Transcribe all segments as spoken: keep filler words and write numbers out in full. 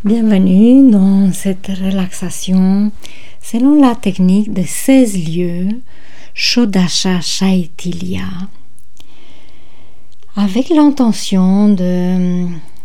Bienvenue dans cette relaxation selon la technique des seize lieux Shodasha Shaitiliya, avec l'intention de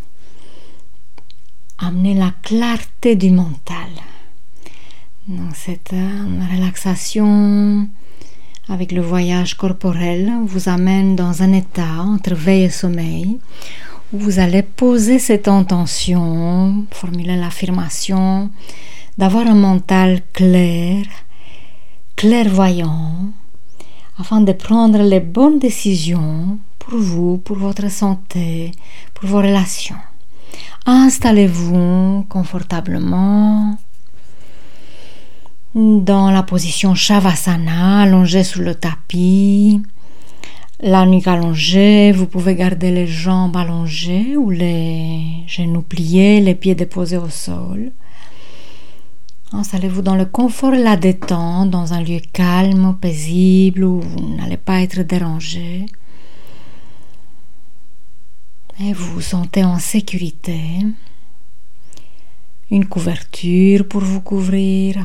amener la clarté du mental. Dans cette relaxation avec le voyage corporel vous amène dans un état entre veille et sommeil où vous allez poser cette intention, formuler l'affirmation d'avoir un mental clair, clairvoyant, afin de prendre les bonnes décisions pour vous, pour votre santé, pour vos relations. Installez-vous confortablement dans la position Shavasana, allongé sur le tapis, la nuque allongée. Vous pouvez garder les jambes allongées ou les genoux pliés, les pieds déposés au sol. Installez-vous dans le confort et la détente, dans un lieu calme, paisible, où vous n'allez pas être dérangé. Et vous vous sentez en sécurité. Une couverture pour vous couvrir.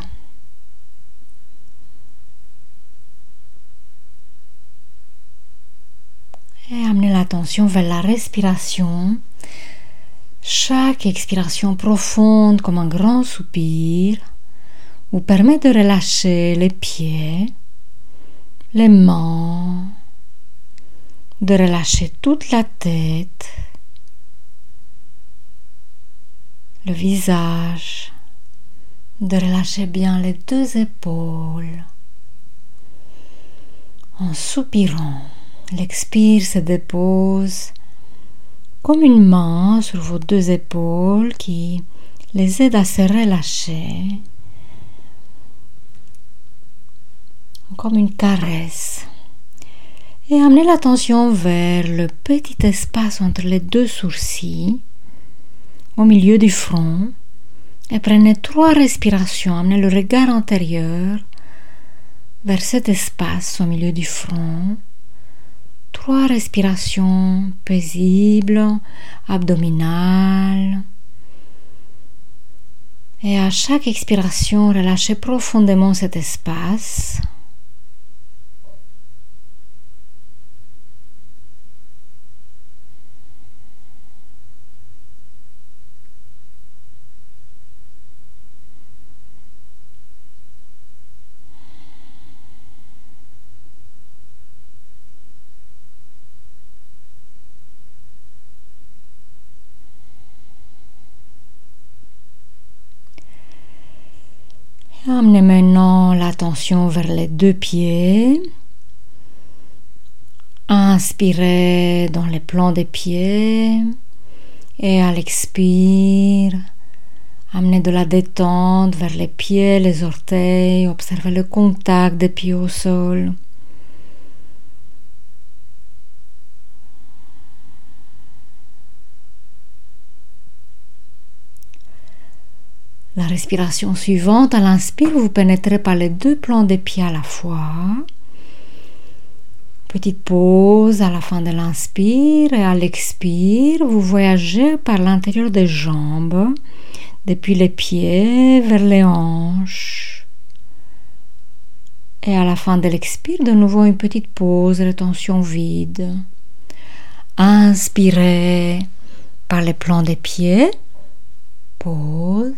Et amenez l'attention vers la respiration. Chaque expiration profonde, comme un grand soupir, vous permet de relâcher les pieds, les mains, de relâcher toute la tête, le visage, de relâcher bien les deux épaules. En soupirant, l'expire se dépose comme une main sur vos deux épaules qui les aide à se relâcher, comme une caresse. Et amenez l'attention vers le petit espace entre les deux sourcils, au milieu du front, et prenez trois respirations. Amenez le regard intérieur vers cet espace au milieu du front. Trois respirations paisibles, abdominales. Et à chaque expiration, relâchez profondément cet espace. Amenez maintenant l'attention vers les deux pieds. Inspirez dans les plans des pieds et à l'expire, amenez de la détente vers les pieds, les orteils. Observez le contact des pieds au sol. La respiration suivante, à l'inspire, vous pénétrez par les deux plans des pieds à la fois. Petite pause à la fin de l'inspire et à l'expire, vous voyagez par l'intérieur des jambes, depuis les pieds vers les hanches. Et à la fin de l'expire, de nouveau une petite pause, rétention vide. Inspirez par les plans des pieds, pause.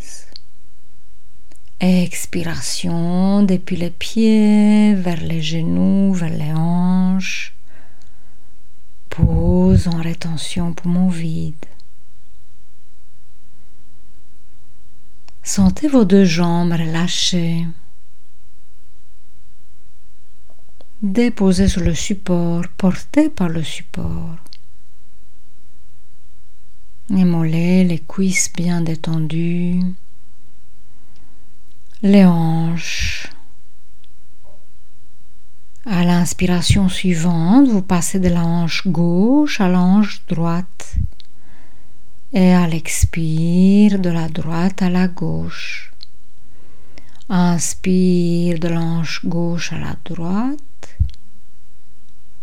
Expiration depuis les pieds vers les genoux, vers les hanches. Pause en rétention, poumon vide. Sentez vos deux jambes relâchées. Déposées sur le support, portées par le support. Les mollets, les cuisses bien détendues. Les hanches. À l'inspiration suivante, vous passez de la hanche gauche à la hanche droite. Et à l'expire, de la droite à la gauche. Inspire de la hanche gauche à la droite.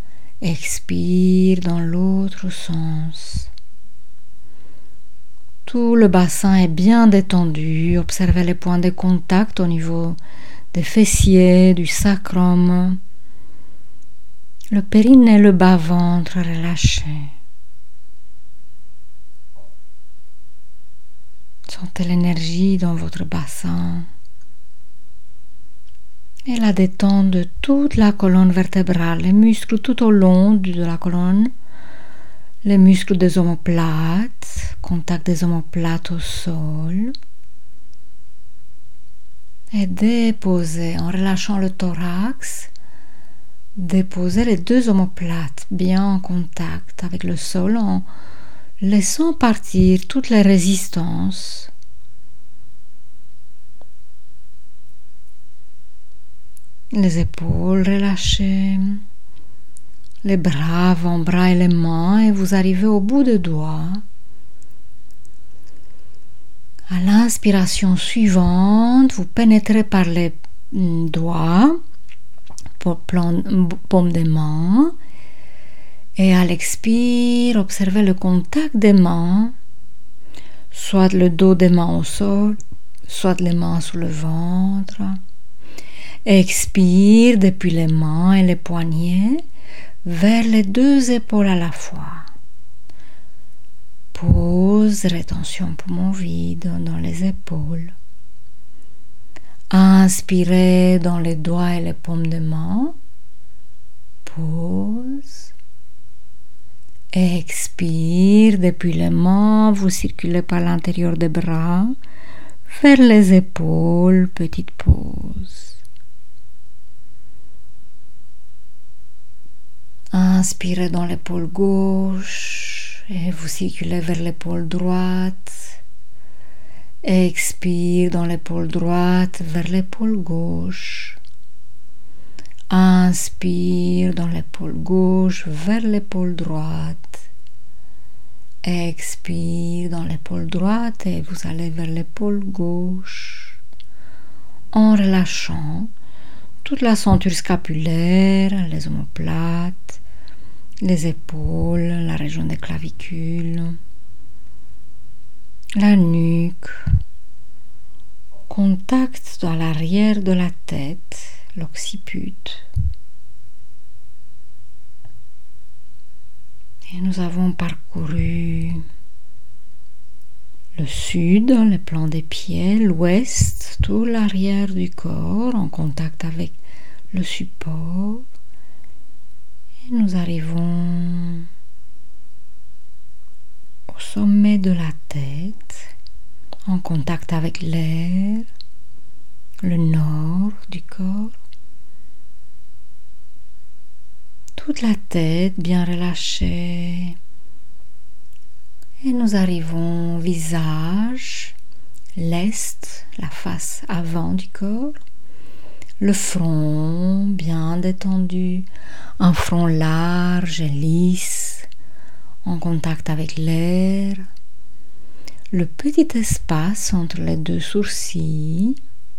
Expire dans l'autre sens. Tout le bassin est bien détendu. Observez les points de contact au niveau des fessiers, du sacrum. Le périnée, le bas-ventre relâché. Sentez l'énergie dans votre bassin. Et la détente de toute la colonne vertébrale, les muscles tout au long de la colonne, les muscles des omoplates, contact des omoplates au sol. Et déposez, en relâchant le thorax, déposez les deux omoplates bien en contact avec le sol en laissant partir toutes les résistances. Les épaules relâchées, les bras, avant-bras et les mains, et vous arrivez au bout des doigts. À l'inspiration suivante, vous pénétrez par les doigts, paume des mains, et à l'expire, observez le contact des mains, soit le dos des mains au sol, soit les mains sous le ventre. Expire depuis les mains et les poignets vers les deux épaules à la fois. Pause, rétention poumon vide dans les épaules. Inspirez dans les doigts et les paumes de main. Pause. Expire depuis les mains, vous circulez par l'intérieur des bras vers les épaules, petite pause. Inspirez dans l'épaule gauche et vous circulez vers l'épaule droite. Expire dans l'épaule droite vers l'épaule gauche. Inspire dans l'épaule gauche vers l'épaule droite. Expire dans l'épaule droite et vous allez vers l'épaule gauche. En relâchant toute la ceinture scapulaire, les omoplates, les épaules, la région des clavicules, la nuque, contact dans l'arrière de la tête, l'occiput. Et nous avons parcouru le sud, les plans des pieds, l'ouest, tout l'arrière du corps en contact avec le support. Et nous arrivons au sommet de la tête, en contact avec l'air, le nord du corps. Toute la tête bien relâchée. Et nous arrivons au visage, l'est, la face avant du corps, le front bien détendu, un front large et lisse, en contact avec l'air, le petit espace entre les deux sourcils,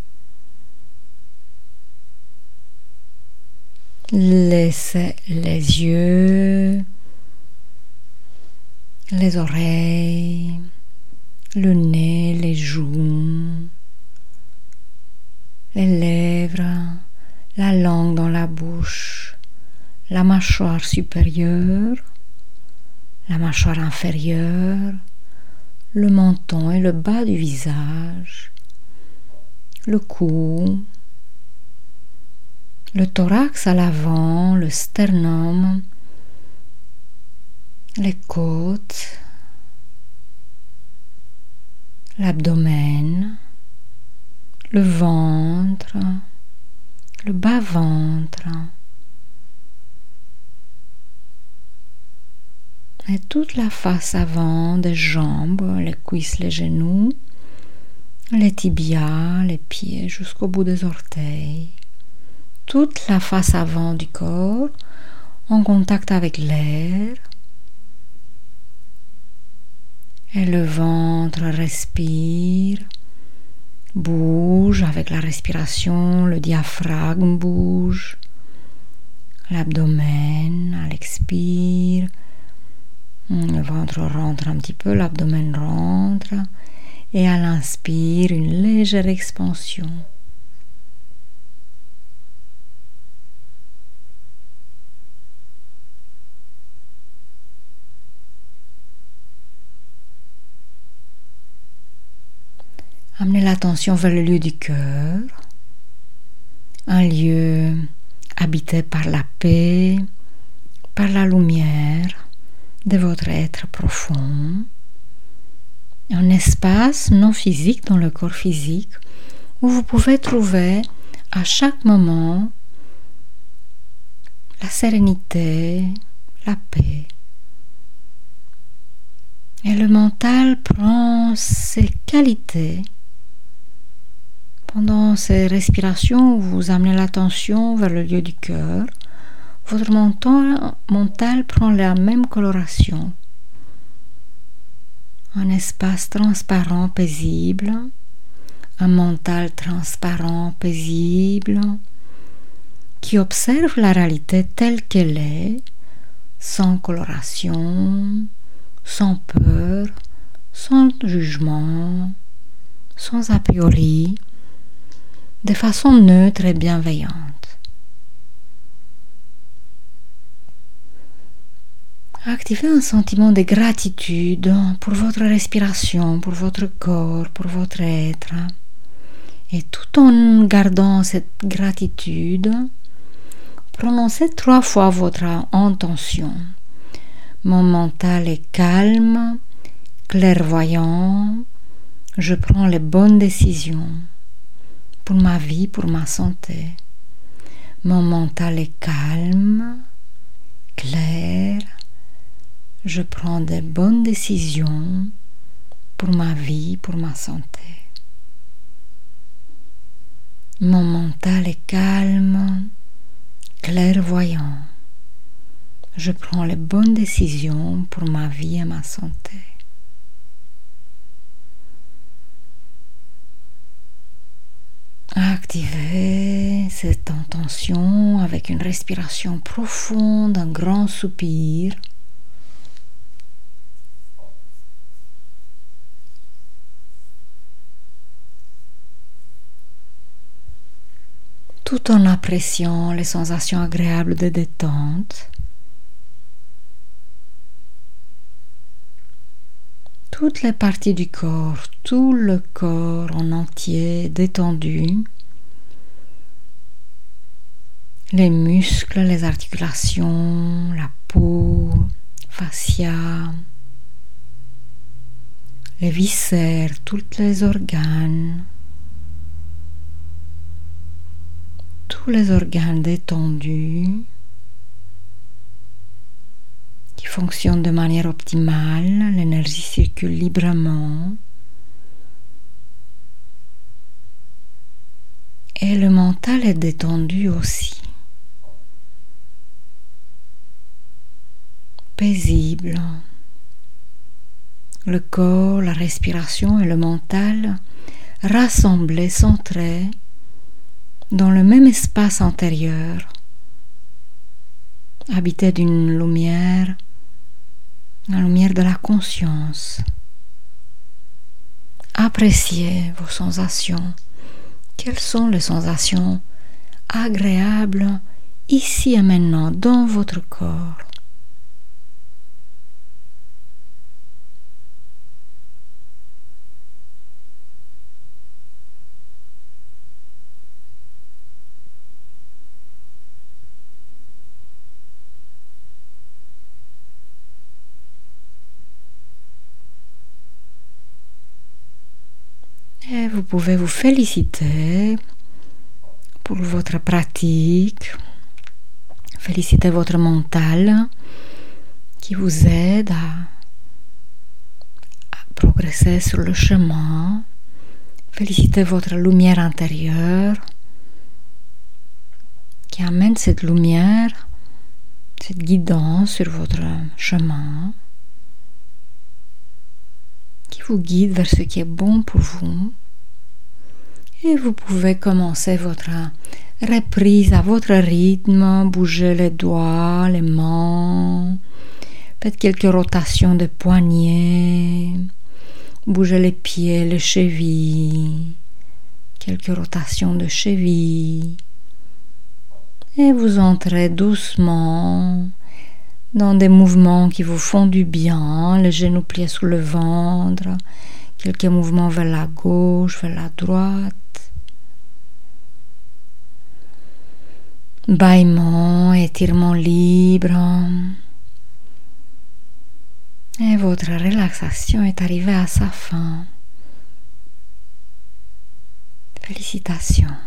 les, les yeux, les oreilles, le nez, les joues, les lèvres, la langue dans la bouche, la mâchoire supérieure, la mâchoire inférieure, le menton et le bas du visage, le cou, le thorax à l'avant, le sternum, les côtes, l'abdomen, le ventre, le bas-ventre et toute la face avant des jambes, les cuisses, les genoux, les tibias, les pieds jusqu'au bout des orteils. Toute la face avant du corps en contact avec l'air. Et le ventre respire, bouge avec la respiration, le diaphragme bouge, l'abdomen à l'expire Le ventre rentre un petit peu, l'abdomen rentre. Et à l'inspire, une légère expansion. Amenez l'attention vers le lieu du cœur, un lieu habité par la paix, par la lumière de votre être profond, un espace non physique dans le corps physique où vous pouvez trouver à chaque moment la sérénité, la paix. Et le mental prend ses qualités. Pendant ces respirations où vous amenez l'attention vers le lieu du cœur, votre mental, mental prend la même coloration. Un espace transparent, paisible, un mental transparent, paisible, qui observe la réalité telle qu'elle est, sans coloration, sans peur, sans jugement, sans a priori, de façon neutre et bienveillante. Activez un sentiment de gratitude pour votre respiration, pour votre corps, pour votre être. Et tout en gardant cette gratitude, prononcez trois fois votre intention. Mon mental est calme, clairvoyant, je prends les bonnes décisions. Pour ma vie, pour ma santé. Mon mental est calme, clair. Je prends de bonnes décisions pour ma vie, pour ma santé. Mon mental est calme, clairvoyant. Je prends les bonnes décisions pour ma vie et ma santé. Activez cette intention avec une respiration profonde, un grand soupir. Tout en appréciant les sensations agréables de détente. Toutes les parties du corps, tout le corps en entier détendu, les muscles, les articulations, la peau, fascia, les viscères, tous les organes, tous les organes détendus, qui fonctionne de manière optimale, l'énergie circule librement et le mental est détendu aussi, paisible. Le corps, la respiration et le mental rassemblés, centrés dans le même espace intérieur, habité d'une lumière, la lumière de la conscience. Appréciez vos sensations. Quelles sont les sensations agréables ici et maintenant dans votre corps? Et vous pouvez vous féliciter pour votre pratique, féliciter votre mental qui vous aide à, à progresser sur le chemin, féliciter votre lumière intérieure qui amène cette lumière, cette guidance sur votre chemin, qui vous guide vers ce qui est bon pour vous. Et vous pouvez commencer votre reprise à votre rythme, bouger les doigts, les mains, Faites quelques rotations de poignets. Bougez les pieds, les chevilles. Quelques rotations de chevilles. Et vous entrez doucement dans des mouvements qui vous font du bien. Les genoux pliés sous le ventre. Quelques mouvements vers la gauche, vers la droite. Bâillement, étirement libre. Et votre relaxation est arrivée à sa fin. Félicitations.